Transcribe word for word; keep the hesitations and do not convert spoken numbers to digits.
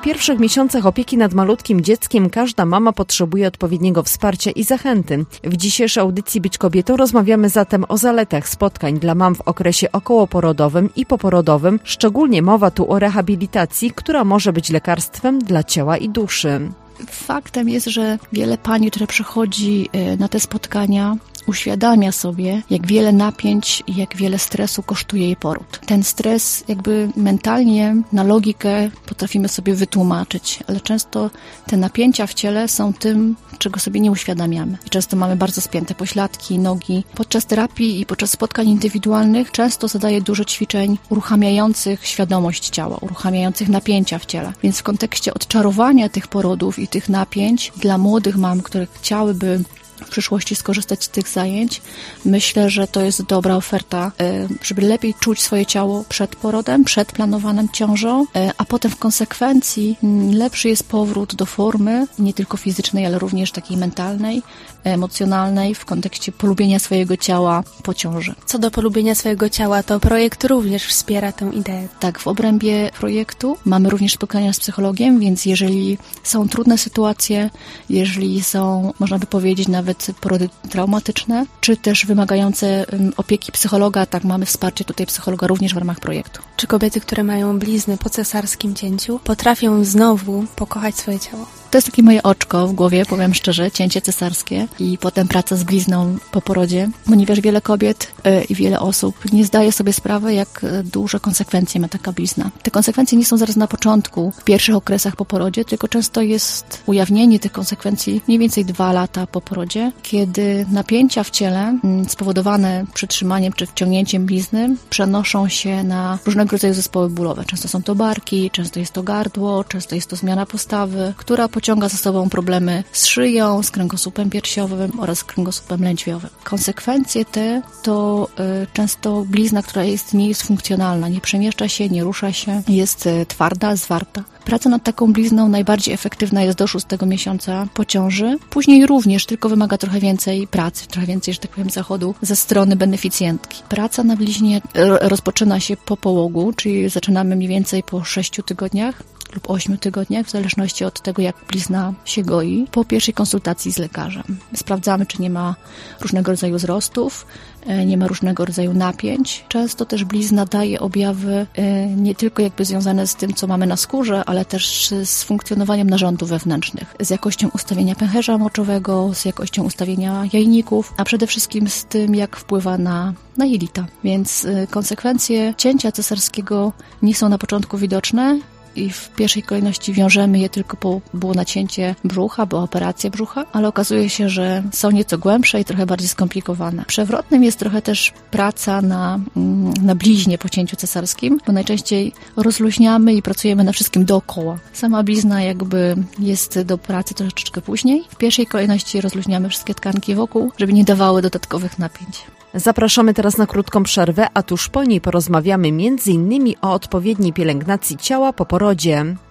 pierwszych miesiącach opieki nad malutkim dzieckiem każda mama potrzebuje odpowiedniego wsparcia i zachęty. W dzisiejszej audycji Być Kobietą rozmawiamy zatem o zaletach spotkań dla mam w okresie okołoporodowym i poporodowym. Szczególnie mowa tu o rehabilitacji, która może być lekarstwem dla ciała i duszy. Faktem jest, że wiele pań, które przychodzi na te spotkania, uświadamia sobie, jak wiele napięć i jak wiele stresu kosztuje jej poród. Ten stres jakby mentalnie, na logikę potrafimy sobie wytłumaczyć, ale często te napięcia w ciele są tym, czego sobie nie uświadamiamy. I często mamy bardzo spięte pośladki, nogi. Podczas terapii i podczas spotkań indywidualnych często zadaję dużo ćwiczeń uruchamiających świadomość ciała, uruchamiających napięcia w ciele. Więc w kontekście odczarowania tych porodów i tych napięć dla młodych mam, które chciałyby w przyszłości skorzystać z tych zajęć, myślę, że to jest dobra oferta, żeby lepiej czuć swoje ciało przed porodem, przed planowaną ciążą, a potem w konsekwencji lepszy jest powrót do formy, nie tylko fizycznej, ale również takiej mentalnej, emocjonalnej w kontekście polubienia swojego ciała po ciąży. Co do polubienia swojego ciała, to projekt również wspiera tę ideę. Tak, w obrębie projektu mamy również spotkania z psychologiem, więc jeżeli są trudne sytuacje, jeżeli są, można by powiedzieć, nawet porody traumatyczne, czy też wymagające opieki psychologa, tak mamy wsparcie tutaj psychologa również w ramach projektu. Czy kobiety, które mają blizny po cesarskim cięciu, potrafią znowu pokochać swoje ciało? To jest takie moje oczko w głowie, powiem szczerze, cięcie cesarskie i potem praca z blizną po porodzie, ponieważ wiele kobiet yy, i wiele osób nie zdaje sobie sprawy, jak duże konsekwencje ma taka blizna. Te konsekwencje nie są zaraz na początku, w pierwszych okresach po porodzie, tylko często jest ujawnienie tych konsekwencji mniej więcej dwa lata po porodzie, kiedy napięcia w ciele yy, spowodowane przytrzymaniem czy wciągnięciem blizny przenoszą się na różnego rodzaju zespoły bólowe. Często są to barki, często jest to gardło, często jest to zmiana postawy, która pociąga za sobą problemy z szyją, z kręgosłupem piersiowym oraz z kręgosłupem lędźwiowym. Konsekwencje te to y, często blizna, która jest, nie jest funkcjonalna, nie przemieszcza się, nie rusza się, jest y, twarda, zwarta. Praca nad taką blizną najbardziej efektywna jest do szóstego miesiąca po ciąży. Później również, tylko wymaga trochę więcej pracy, trochę więcej, że tak powiem, zachodu ze strony beneficjentki. Praca na bliźnie rozpoczyna się po połogu, czyli zaczynamy mniej więcej po sześciu tygodniach lub ośmiu tygodniach, w zależności od tego, jak blizna się goi, po pierwszej konsultacji z lekarzem. Sprawdzamy, czy nie ma różnego rodzaju wzrostów, nie ma różnego rodzaju napięć. Często też blizna daje objawy nie tylko jakby związane z tym, co mamy na skórze, ale też z funkcjonowaniem narządów wewnętrznych, z jakością ustawienia pęcherza moczowego, z jakością ustawienia jajników, a przede wszystkim z tym, jak wpływa na, na jelita. Więc konsekwencje cięcia cesarskiego nie są na początku widoczne, i w pierwszej kolejności wiążemy je tylko, bo było nacięcie brzucha, była operacja brzucha, ale okazuje się, że są nieco głębsze i trochę bardziej skomplikowane. Przewrotnym jest trochę też praca na, na bliźnie po cięciu cesarskim, bo najczęściej rozluźniamy i pracujemy na wszystkim dookoła. Sama blizna jakby jest do pracy troszeczkę później. W pierwszej kolejności rozluźniamy wszystkie tkanki wokół, żeby nie dawały dodatkowych napięć. Zapraszamy teraz na krótką przerwę, a tuż po niej porozmawiamy między innymi o odpowiedniej pielęgnacji ciała po porodzie.